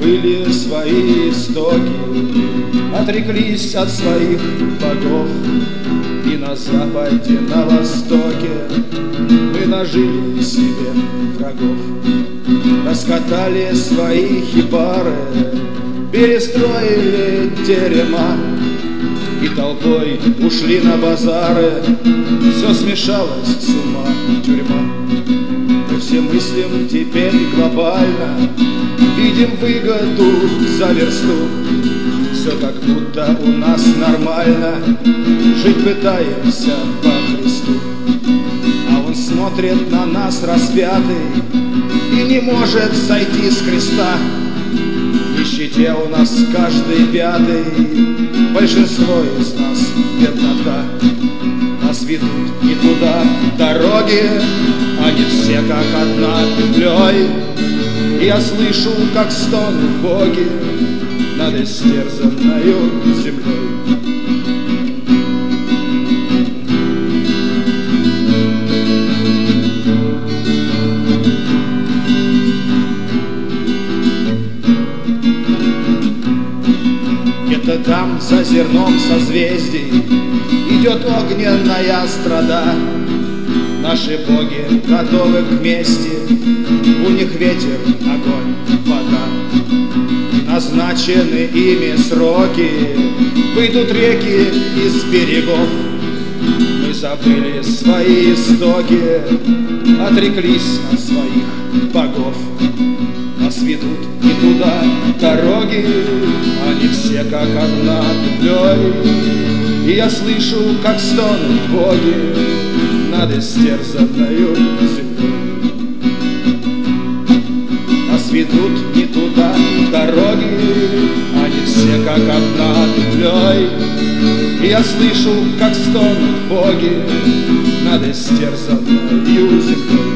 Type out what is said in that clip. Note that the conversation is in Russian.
забыли свои истоки, отреклись от своих богов. И на западе, на востоке мы нажили себе врагов. Раскатали свои хибары, перестроили терема и толпой ушли на базары. Все смешалось, с ума тюрьма. Мы все мыслим теперь глобально, видим выгоду за версту. Все как будто у нас нормально, жить пытаемся по Христу. А он смотрит на нас распятый и не может сойти с креста. В нищете у нас каждый пятый, большинство из нас беднота. Нас ведут не туда дороги, они все как одна петлей. И я слышу, как стонут боги над истерзанною землей. Где-то там за зерном созвездий идет огненная страда. Наши боги готовы к мести, у них ветер, огонь, вода. Назначены ими сроки, выйдут реки из берегов. Мы забыли свои истоки, отреклись от своих богов. Нас ведут не туда дороги, они все как одна петлей. И я слышу, как стонут боги над истерзанною землей. Нас ведут не туда дороги, они все как одна петлей. И я слышу, как стонут боги над истерзанною землей.